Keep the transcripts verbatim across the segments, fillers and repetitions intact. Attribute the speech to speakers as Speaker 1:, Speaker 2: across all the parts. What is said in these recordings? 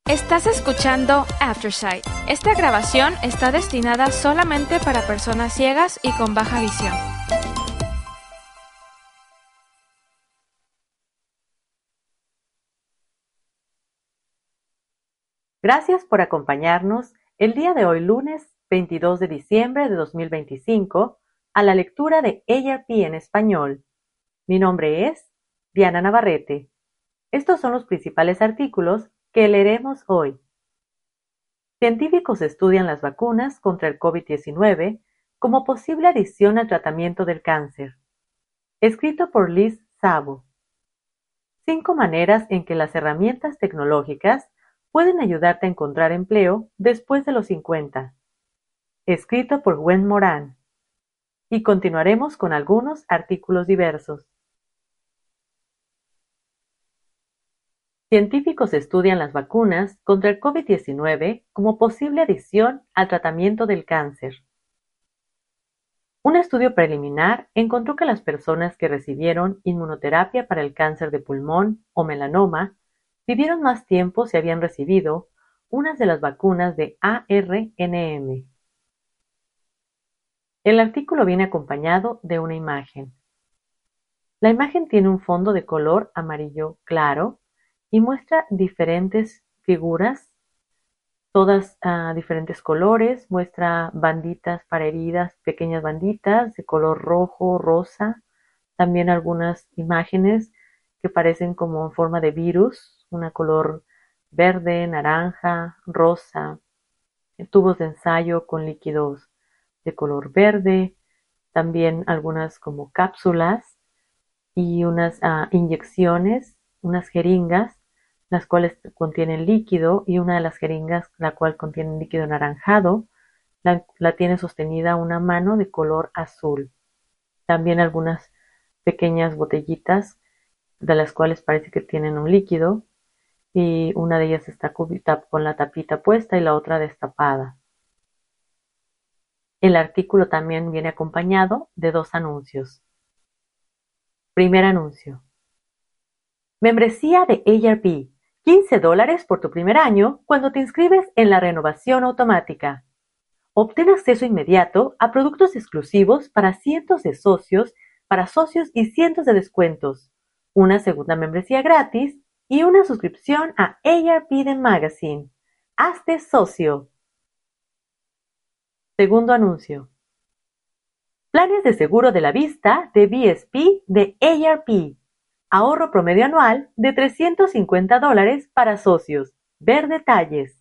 Speaker 1: Estás escuchando Aftersight. Esta grabación está destinada solamente para personas ciegas y con baja visión.
Speaker 2: Gracias por acompañarnos el día de hoy, lunes veintidós de diciembre de dos mil veinticinco, a la lectura de A R P en español. Mi nombre es Diana Navarrete. Estos son los principales artículos que leeremos hoy. Científicos estudian las vacunas contra el COVID diecinueve como posible adición al tratamiento del cáncer. Escrito por Liz Szabo. Cinco maneras en que las herramientas tecnológicas pueden ayudarte a encontrar empleo después de los cincuenta. Escrito por Gwen Moran. Y continuaremos con algunos artículos diversos. Científicos estudian las vacunas contra el COVID diecinueve como posible adición al tratamiento del cáncer. Un estudio preliminar encontró que las personas que recibieron inmunoterapia para el cáncer de pulmón o melanoma vivieron más tiempo si habían recibido unas de las vacunas de A R N M. El artículo viene acompañado de una imagen. La imagen tiene un fondo de color amarillo claro y muestra diferentes figuras, todas a uh, diferentes colores, muestra banditas para heridas, pequeñas banditas de color rojo, rosa, también algunas imágenes que parecen como en forma de virus, una color verde, naranja, rosa, tubos de ensayo con líquidos de color verde, también algunas como cápsulas y unas uh, inyecciones, unas jeringas, las cuales contienen líquido, y una de las jeringas, la cual contiene líquido anaranjado, la, la tiene sostenida una mano de color azul. También algunas pequeñas botellitas, de las cuales parece que tienen un líquido, y una de ellas está cubierta con la tapita puesta y la otra destapada. El artículo también viene acompañado de dos anuncios. Primer anuncio. Membresía de A R P. quince dólares por tu primer año cuando te inscribes en la renovación automática. Obtén acceso inmediato a productos exclusivos para cientos de socios, para socios y cientos de descuentos, una segunda membresía gratis y una suscripción a A R P The Magazine. Hazte socio. Segundo anuncio. Planes de seguro de la vista de B S P de A R P. Ahorro promedio anual de trescientos cincuenta dólares para socios. Ver detalles.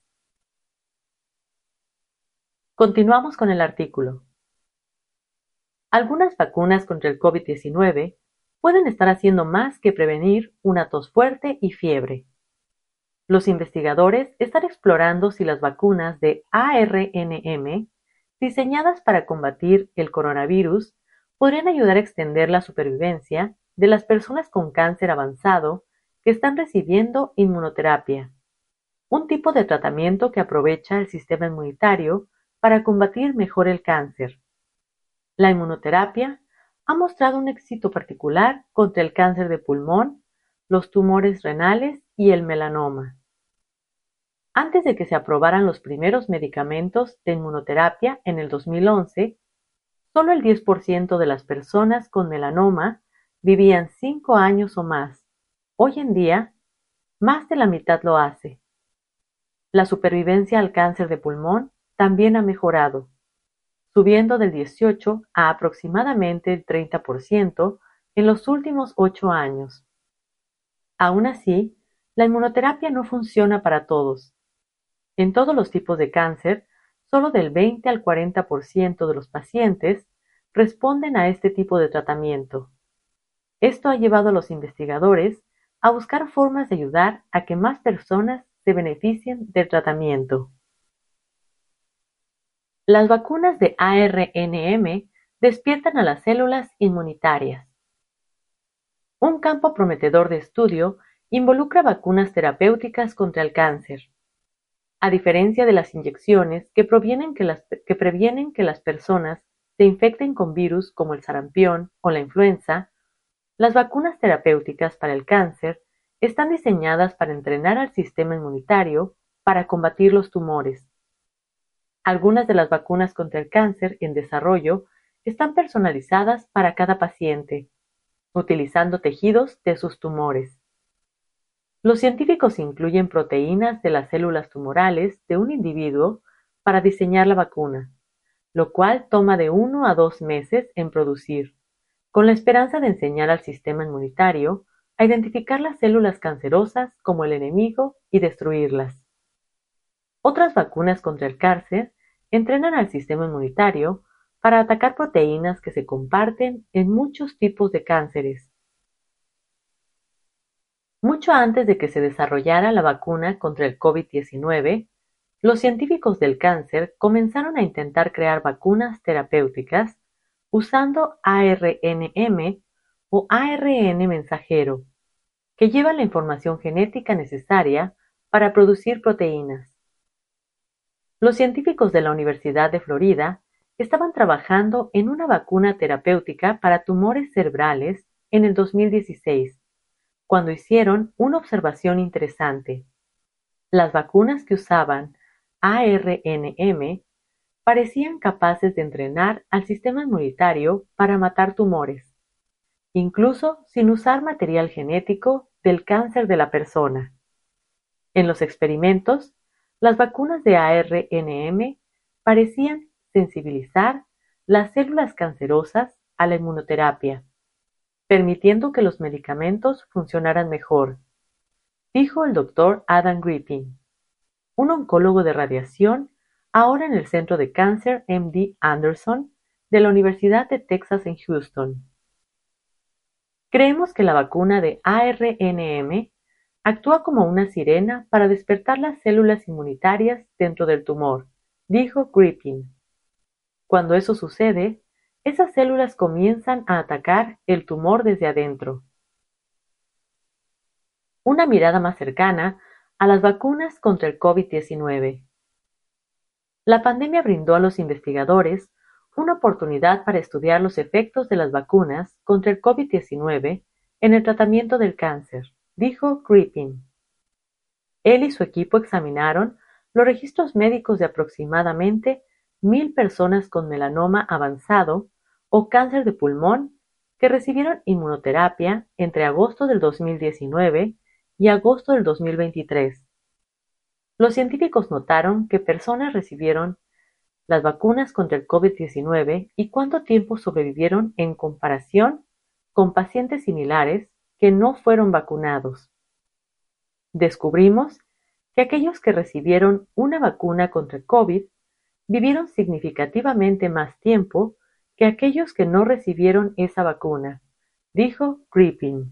Speaker 2: Continuamos con el artículo. Algunas vacunas contra el COVID diecinueve pueden estar haciendo más que prevenir una tos fuerte y fiebre. Los investigadores están explorando si las vacunas de A R N M, diseñadas para combatir el coronavirus, podrían ayudar a extender la supervivencia de las personas con cáncer avanzado que están recibiendo inmunoterapia, un tipo de tratamiento que aprovecha el sistema inmunitario para combatir mejor el cáncer. La inmunoterapia ha mostrado un éxito particular contra el cáncer de pulmón, los tumores renales y el melanoma. Antes de que se aprobaran los primeros medicamentos de inmunoterapia en el dos mil once, solo el diez por ciento de las personas con melanoma vivían cinco años o más. Hoy en día, más de la mitad lo hace. La supervivencia al cáncer de pulmón también ha mejorado, subiendo del dieciocho a aproximadamente el treinta por ciento en los últimos ocho años. Aún así, la inmunoterapia no funciona para todos. En todos los tipos de cáncer, solo del veinte al cuarenta por ciento de los pacientes responden a este tipo de tratamiento. Esto ha llevado a los investigadores a buscar formas de ayudar a que más personas se beneficien del tratamiento. Las vacunas de A R N M despiertan a las células inmunitarias. Un campo prometedor de estudio involucra vacunas terapéuticas contra el cáncer. A diferencia de las inyecciones que, provienen que, las, que previenen que las personas se infecten con virus como el sarampión o la influenza, las vacunas terapéuticas para el cáncer están diseñadas para entrenar al sistema inmunitario para combatir los tumores. Algunas de las vacunas contra el cáncer en desarrollo están personalizadas para cada paciente, utilizando tejidos de sus tumores. Los científicos incluyen proteínas de las células tumorales de un individuo para diseñar la vacuna, lo cual toma de uno a dos meses en producir, con la esperanza de enseñar al sistema inmunitario a identificar las células cancerosas como el enemigo y destruirlas. Otras vacunas contra el cáncer entrenan al sistema inmunitario para atacar proteínas que se comparten en muchos tipos de cánceres. Mucho antes de que se desarrollara la vacuna contra el COVID diecinueve, los científicos del cáncer comenzaron a intentar crear vacunas terapéuticas usando A R N M o A R N mensajero, que llevan la información genética necesaria para producir proteínas. Los científicos de la Universidad de Florida estaban trabajando en una vacuna terapéutica para tumores cerebrales en el dos mil dieciséis, cuando hicieron una observación interesante. Las vacunas que usaban A R N M parecían capaces de entrenar al sistema inmunitario para matar tumores, incluso sin usar material genético del cáncer de la persona. En los experimentos, las vacunas de A R N M parecían sensibilizar las células cancerosas a la inmunoterapia, permitiendo que los medicamentos funcionaran mejor, dijo el doctor Adam Griffin, un oncólogo de radiación ahora en el Centro de Cáncer M D Anderson de la Universidad de Texas en Houston. Creemos que la vacuna de A R N M actúa como una sirena para despertar las células inmunitarias dentro del tumor, dijo Griffin. Cuando eso sucede, esas células comienzan a atacar el tumor desde adentro. Una mirada más cercana a las vacunas contra el COVID diecinueve. La pandemia brindó a los investigadores una oportunidad para estudiar los efectos de las vacunas contra el COVID diecinueve en el tratamiento del cáncer, dijo Griffin. Él y su equipo examinaron los registros médicos de aproximadamente mil personas con melanoma avanzado o cáncer de pulmón que recibieron inmunoterapia entre agosto del dos mil diecinueve y agosto del dos mil veintitrés. Los científicos notaron que personas recibieron las vacunas contra el COVID diecinueve y cuánto tiempo sobrevivieron en comparación con pacientes similares que no fueron vacunados. Descubrimos que aquellos que recibieron una vacuna contra el COVID vivieron significativamente más tiempo que aquellos que no recibieron esa vacuna, dijo Griffin.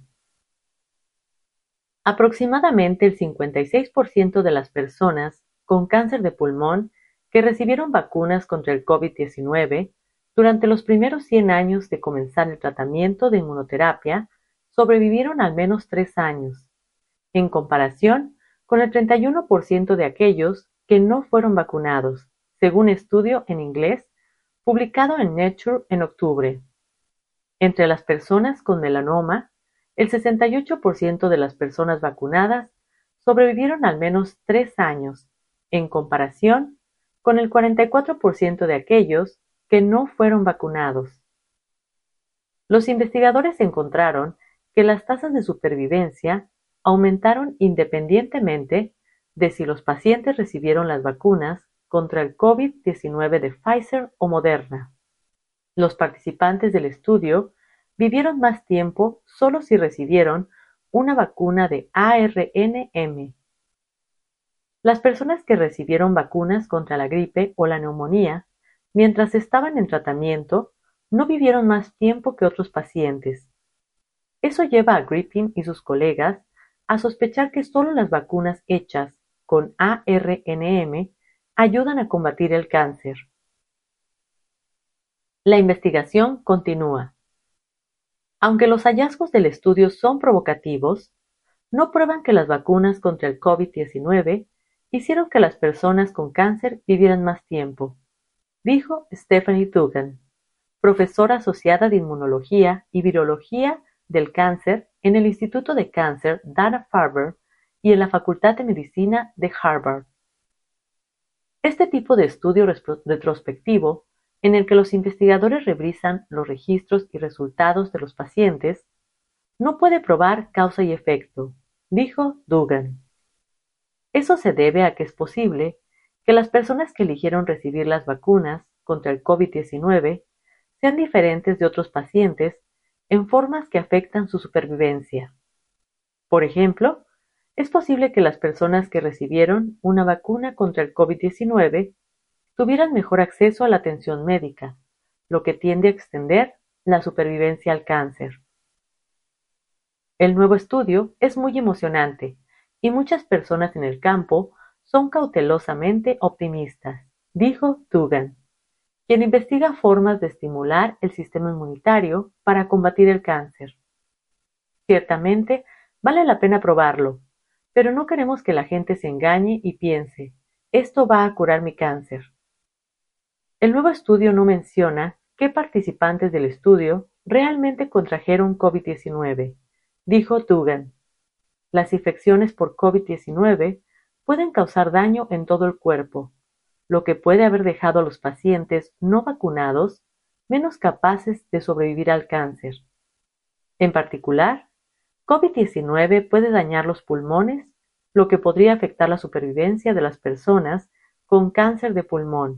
Speaker 2: Aproximadamente el cincuenta y seis por ciento de las personas con cáncer de pulmón que recibieron vacunas contra el COVID diecinueve durante los primeros cien años de comenzar el tratamiento de inmunoterapia sobrevivieron al menos tres años, en comparación con el treinta y uno por ciento de aquellos que no fueron vacunados, según estudio en inglés publicado en Nature en octubre. Entre las personas con melanoma, el sesenta y ocho por ciento de las personas vacunadas sobrevivieron al menos tres años, en comparación con el cuarenta y cuatro por ciento de aquellos que no fueron vacunados. Los investigadores encontraron que las tasas de supervivencia aumentaron independientemente de si los pacientes recibieron las vacunas contra el COVID diecinueve de Pfizer o Moderna. Los participantes del estudio vivieron más tiempo solo si recibieron una vacuna de A R N M. Las personas que recibieron vacunas contra la gripe o la neumonía mientras estaban en tratamiento no vivieron más tiempo que otros pacientes. Eso lleva a Griffin y sus colegas a sospechar que solo las vacunas hechas con A R N M ayudan a combatir el cáncer. La investigación continúa. Aunque los hallazgos del estudio son provocativos, no prueban que las vacunas contra el COVID diecinueve hicieron que las personas con cáncer vivieran más tiempo, dijo Stephanie Dugan, profesora asociada de Inmunología y Virología del Cáncer en el Instituto de Cáncer Dana-Farber y en la Facultad de Medicina de Harvard. Este tipo de estudio retrospectivo, en el que los investigadores revisan los registros y resultados de los pacientes, no puede probar causa y efecto, dijo Dugan. Eso se debe a que es posible que las personas que eligieron recibir las vacunas contra el COVID diecinueve sean diferentes de otros pacientes en formas que afectan su supervivencia. Por ejemplo, es posible que las personas que recibieron una vacuna contra el COVID diecinueve tuvieran mejor acceso a la atención médica, lo que tiende a extender la supervivencia al cáncer. El nuevo estudio es muy emocionante y muchas personas en el campo son cautelosamente optimistas, dijo Dugan, quien investiga formas de estimular el sistema inmunitario para combatir el cáncer. Ciertamente, vale la pena probarlo, pero no queremos que la gente se engañe y piense, esto va a curar mi cáncer. El nuevo estudio no menciona qué participantes del estudio realmente contrajeron COVID diecinueve, dijo Dugan. Las infecciones por COVID diecinueve pueden causar daño en todo el cuerpo, lo que puede haber dejado a los pacientes no vacunados menos capaces de sobrevivir al cáncer. En particular, COVID diecinueve puede dañar los pulmones, lo que podría afectar la supervivencia de las personas con cáncer de pulmón.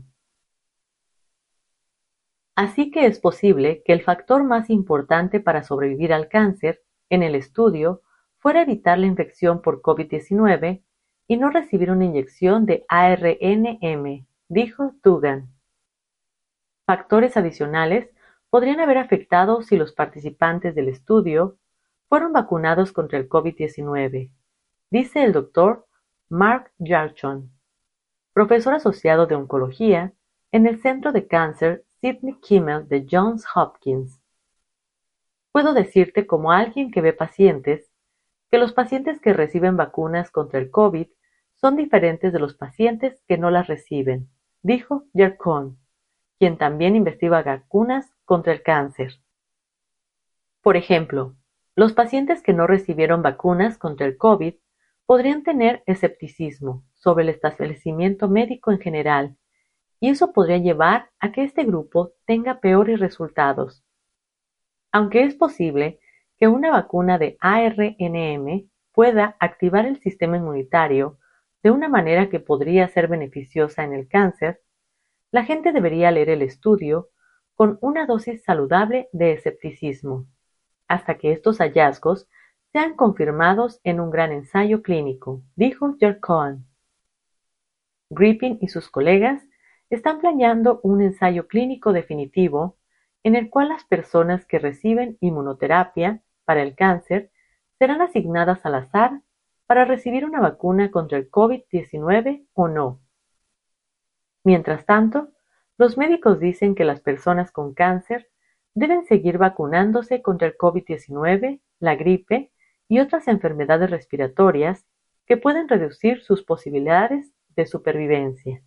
Speaker 2: Así que es posible que el factor más importante para sobrevivir al cáncer en el estudio fuera evitar la infección por COVID diecinueve y no recibir una inyección de A R N M, dijo Dugan. Factores adicionales podrían haber afectado si los participantes del estudio fueron vacunados contra el COVID diecinueve, dice el doctor Mark Yarchon, profesor asociado de oncología en el Centro de Cáncer Sidney Kimmel de Johns Hopkins. Puedo decirte como alguien que ve pacientes, que los pacientes que reciben vacunas contra el COVID son diferentes de los pacientes que no las reciben, dijo Yarchon, quien también investiga vacunas contra el cáncer. Por ejemplo, los pacientes que no recibieron vacunas contra el COVID podrían tener escepticismo sobre el establecimiento médico en general, y eso podría llevar a que este grupo tenga peores resultados. Aunque es posible que una vacuna de A R N M pueda activar el sistema inmunitario de una manera que podría ser beneficiosa en el cáncer, la gente debería leer el estudio con una dosis saludable de escepticismo, hasta que estos hallazgos sean confirmados en un gran ensayo clínico, dijo Yarchon. Griffin y sus colegas están planeando un ensayo clínico definitivo en el cual las personas que reciben inmunoterapia para el cáncer serán asignadas al azar para recibir una vacuna contra el COVID diecinueve o no. Mientras tanto, los médicos dicen que las personas con cáncer deben seguir vacunándose contra el COVID diecinueve, la gripe y otras enfermedades respiratorias que pueden reducir sus posibilidades de supervivencia.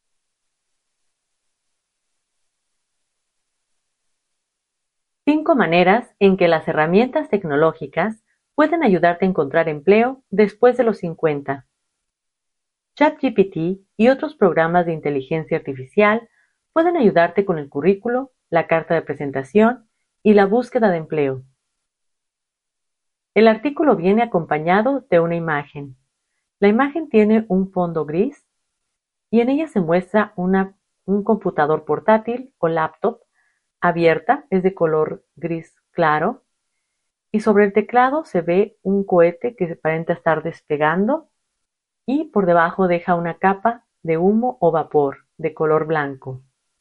Speaker 2: Cinco maneras en que las herramientas tecnológicas pueden ayudarte a encontrar empleo después de los cincuenta. ChatGPT y otros programas de inteligencia artificial pueden ayudarte con el currículo, la carta de presentación y la búsqueda de empleo. El artículo viene acompañado de una imagen. La imagen tiene un fondo gris y en ella se muestra una, un computador portátil o laptop abierta, es de color gris claro, y sobre el teclado se ve un cohete que aparenta estar despegando y por debajo deja una capa de humo o vapor de color blanco.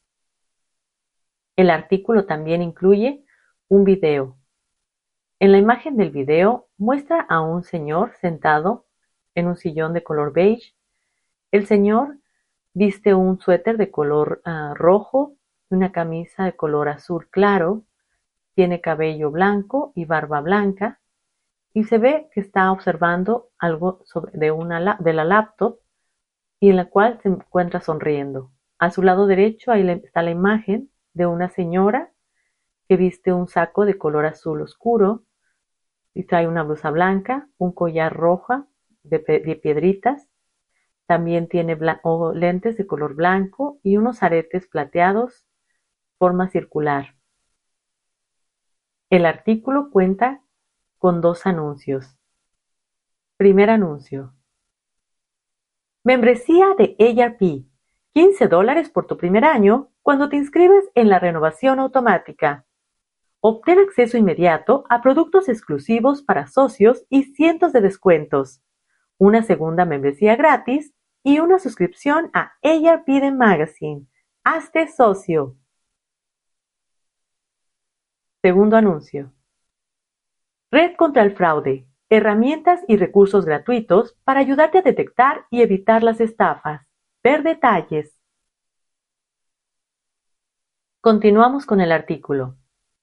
Speaker 2: El artículo también incluye un video. En la imagen del video muestra a un señor sentado en un sillón de color beige. El señor viste un suéter de color uh, rojo y una camisa de color azul claro. Tiene cabello blanco y barba blanca y se ve que está observando algo sobre, de, una, de la laptop y en la cual se encuentra sonriendo. A su lado derecho ahí está la imagen de una señora que viste un saco de color azul oscuro y trae una blusa blanca, un collar rojo de, de piedritas También tiene o lentes de color blanco y unos aretes plateados, forma circular. El artículo cuenta con dos anuncios. Primer anuncio. Membresía de A R P. quince dólares por tu primer año cuando te inscribes en la renovación automática. Obtén acceso inmediato a productos exclusivos para socios y cientos de descuentos. Una segunda membresía gratis y una suscripción a A R P The Magazine. Hazte socio. Segundo anuncio. Red contra el fraude. Herramientas y recursos gratuitos para ayudarte a detectar y evitar las estafas. Ver detalles. Continuamos con el artículo.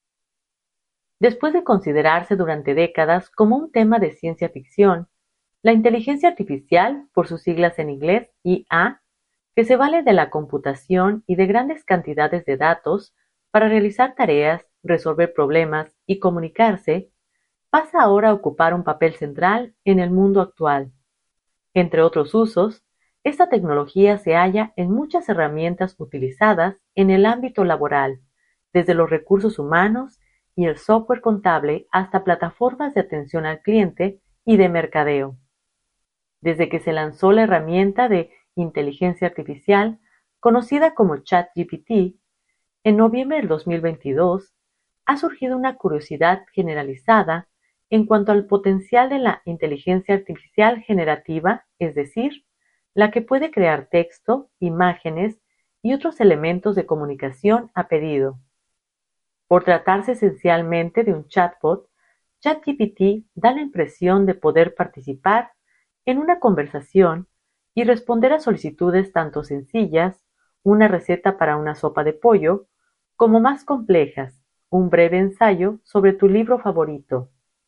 Speaker 2: Después de considerarse durante décadas como un tema de ciencia ficción, la inteligencia artificial, por sus siglas en inglés I A, que se vale de la computación y de grandes cantidades de datos para realizar tareas, resolver problemas y comunicarse, pasa ahora a ocupar un papel central en el mundo actual. Entre otros usos, esta tecnología se halla en muchas herramientas utilizadas en el ámbito laboral, desde los recursos humanos y el software contable hasta plataformas de atención al cliente y de mercadeo. Desde que se lanzó la herramienta de inteligencia artificial, conocida como ChatGPT, en noviembre del dos mil veintidós, ha surgido una curiosidad generalizada en cuanto al potencial de la inteligencia artificial generativa, es decir, la que puede crear texto, imágenes y otros elementos de comunicación a pedido. Por tratarse esencialmente de un chatbot, ChatGPT da la impresión de poder participar en una conversación y responder a solicitudes tanto sencillas, una receta para una sopa de pollo, como más complejas, un breve ensayo sobre tu libro favorito.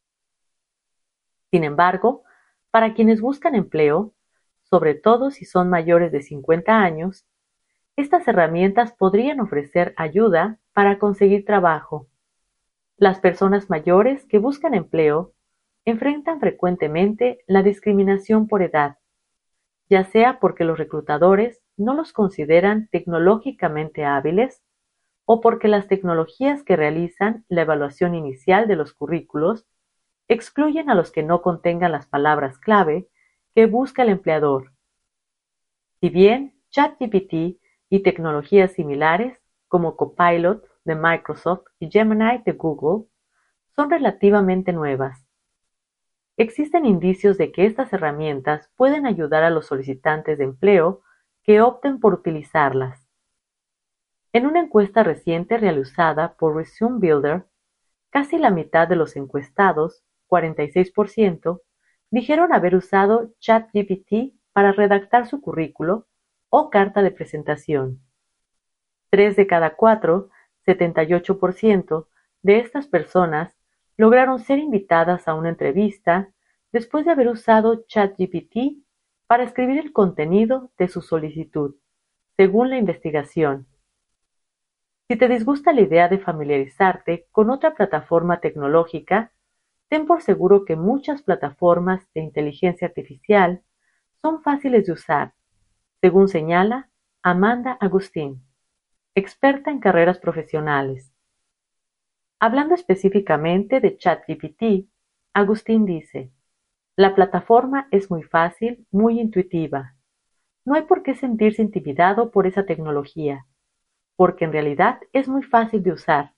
Speaker 2: Sin embargo, para quienes buscan empleo, sobre todo si son mayores de cincuenta años, estas herramientas podrían ofrecer ayuda para conseguir trabajo. Las personas mayores que buscan empleo enfrentan frecuentemente la discriminación por edad, ya sea porque los reclutadores no los consideran tecnológicamente hábiles o porque las tecnologías que realizan la evaluación inicial de los currículos excluyen a los que no contengan las palabras clave que busca el empleador. Si bien ChatGPT y tecnologías similares como Copilot de Microsoft y Gemini de Google son relativamente nuevas, existen indicios de que estas herramientas pueden ayudar a los solicitantes de empleo que opten por utilizarlas. En una encuesta reciente realizada por Resume Builder, casi la mitad de los encuestados, cuarenta y seis por ciento, dijeron haber usado ChatGPT para redactar su currículo o carta de presentación. Tres de cada cuatro, setenta y ocho por ciento, de estas personas lograron ser invitadas a una entrevista después de haber usado ChatGPT para escribir el contenido de su solicitud, según la investigación. Si te disgusta la idea de familiarizarte con otra plataforma tecnológica, ten por seguro que muchas plataformas de inteligencia artificial son fáciles de usar, según señala Amanda Agustín, experta en carreras profesionales. Hablando específicamente de ChatGPT, Agustín dice: la plataforma es muy fácil, muy intuitiva. No hay por qué sentirse intimidado por esa tecnología, porque en realidad es muy fácil de usar.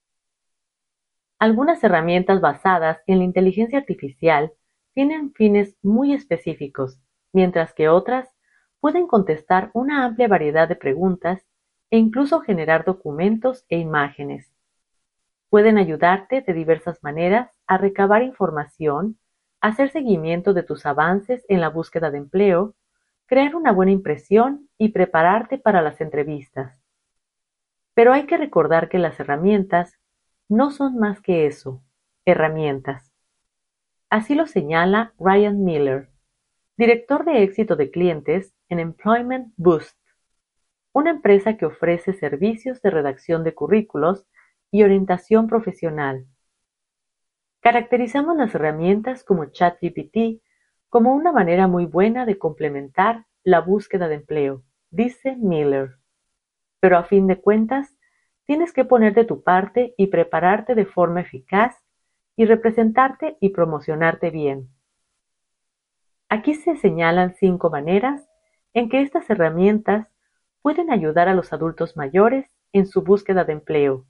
Speaker 2: Algunas herramientas basadas en la inteligencia artificial tienen fines muy específicos, mientras que otras pueden contestar una amplia variedad de preguntas e incluso generar documentos e imágenes. Pueden ayudarte de diversas maneras a recabar información, hacer seguimiento de tus avances en la búsqueda de empleo, crear una buena impresión y prepararte para las entrevistas. Pero hay que recordar que las herramientas no son más que eso, herramientas. Así lo señala Ryan Miller, director de éxito de clientes en Employment Boost, una empresa que ofrece servicios de redacción de currículos y orientación profesional. Caracterizamos las herramientas como ChatGPT como una manera muy buena de complementar la búsqueda de empleo, dice Miller. Pero a fin de cuentas, tienes que poner de tu parte y prepararte de forma eficaz y representarte y promocionarte bien. Aquí se señalan cinco maneras en que estas herramientas pueden ayudar a los adultos mayores en su búsqueda de empleo.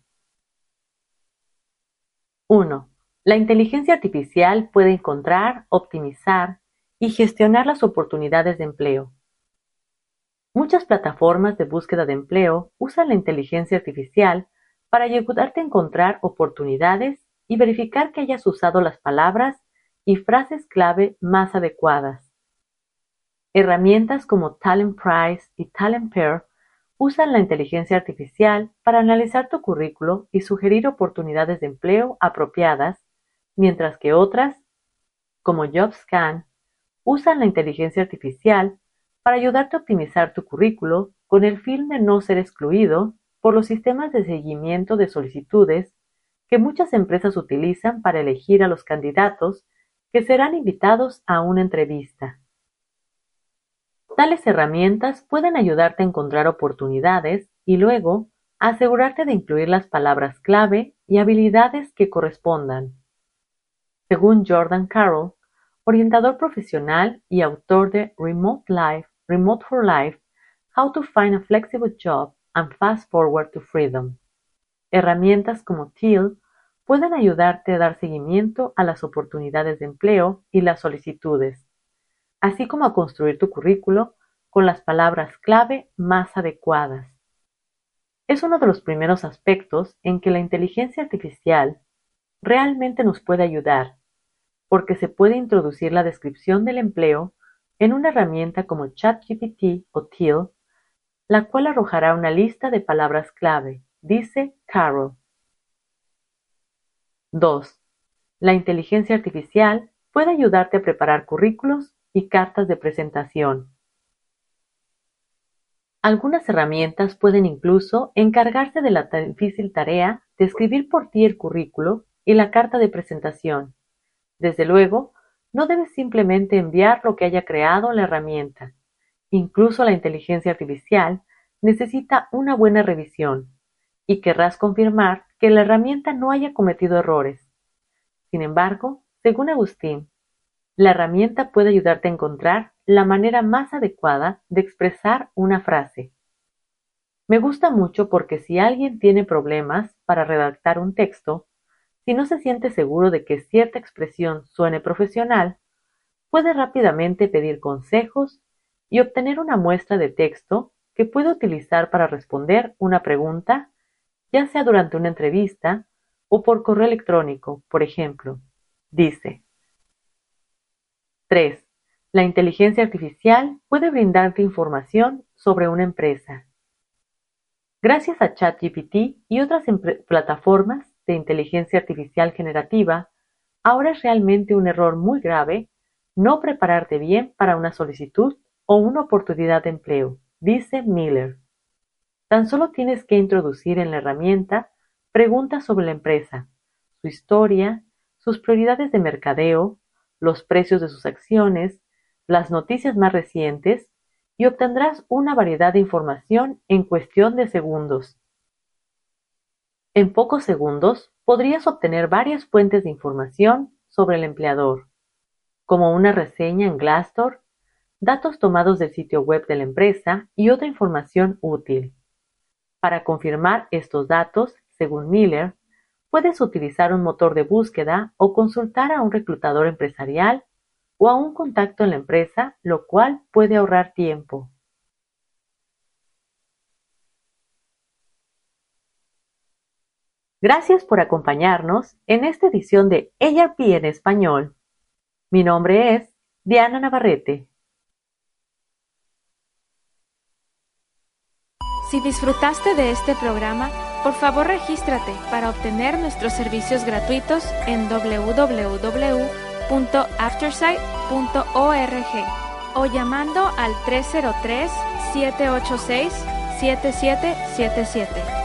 Speaker 2: uno. La inteligencia artificial puede encontrar, optimizar y gestionar las oportunidades de empleo. Muchas plataformas de búsqueda de empleo usan la inteligencia artificial para ayudarte a encontrar oportunidades y verificar que hayas usado las palabras y frases clave más adecuadas. Herramientas como Talent Price y Talent Pair usan la inteligencia artificial para analizar tu currículo y sugerir oportunidades de empleo apropiadas, mientras que otras, como JobScan, usan la inteligencia artificial para ayudarte a optimizar tu currículo con el fin de no ser excluido por los sistemas de seguimiento de solicitudes que muchas empresas utilizan para elegir a los candidatos que serán invitados a una entrevista. Tales herramientas pueden ayudarte a encontrar oportunidades y luego asegurarte de incluir las palabras clave y habilidades que correspondan. Según Jordan Carroll, orientador profesional y autor de Remote Life, Remote for Life, How to Find a Flexible Job and Fast Forward to Freedom. Herramientas como Teal pueden ayudarte a dar seguimiento a las oportunidades de empleo y las solicitudes, así como a construir tu currículo con las palabras clave más adecuadas. Es uno de los primeros aspectos en que la inteligencia artificial realmente nos puede ayudar, porque se puede introducir la descripción del empleo en una herramienta como ChatGPT o Teal, la cual arrojará una lista de palabras clave, dice Carroll. dos. La inteligencia artificial puede ayudarte a preparar currículos y cartas de presentación. Algunas herramientas pueden incluso encargarse de la difícil tarea de escribir por ti el currículo y la carta de presentación. Desde luego, no debes simplemente enviar lo que haya creado la herramienta. Incluso la inteligencia artificial necesita una buena revisión y querrás confirmar que la herramienta no haya cometido errores. Sin embargo, según Agustín, la herramienta puede ayudarte a encontrar la manera más adecuada de expresar una frase. Me gusta mucho porque si alguien tiene problemas para redactar un texto, si no se siente seguro de que cierta expresión suene profesional, puede rápidamente pedir consejos y obtener una muestra de texto que puede utilizar para responder una pregunta, ya sea durante una entrevista o por correo electrónico, por ejemplo. Dice. tres. La inteligencia artificial puede brindarte información sobre una empresa. Gracias a ChatGPT y otras plataformas de inteligencia artificial generativa, ahora es realmente un error muy grave no prepararte bien para una solicitud o una oportunidad de empleo, dice Miller. Tan solo tienes que introducir en la herramienta preguntas sobre la empresa, su historia, sus prioridades de mercadeo, los precios de sus acciones, las noticias más recientes y obtendrás una variedad de información en cuestión de segundos. En pocos segundos podrías obtener varias fuentes de información sobre el empleador, como una reseña en Glassdoor, datos tomados del sitio web de la empresa y otra información útil. Para confirmar estos datos, según Miller, puedes utilizar un motor de búsqueda o consultar a un reclutador empresarial o a un contacto en la empresa, lo cual puede ahorrar tiempo. Gracias por acompañarnos en esta edición de A R P en español. Mi nombre es Diana Navarrete.
Speaker 1: Si disfrutaste de este programa, por favor regístrate para obtener nuestros servicios gratuitos en doble u doble u doble u punto aftersight punto org o llamando al tres cero tres, siete ocho seis, siete siete siete siete.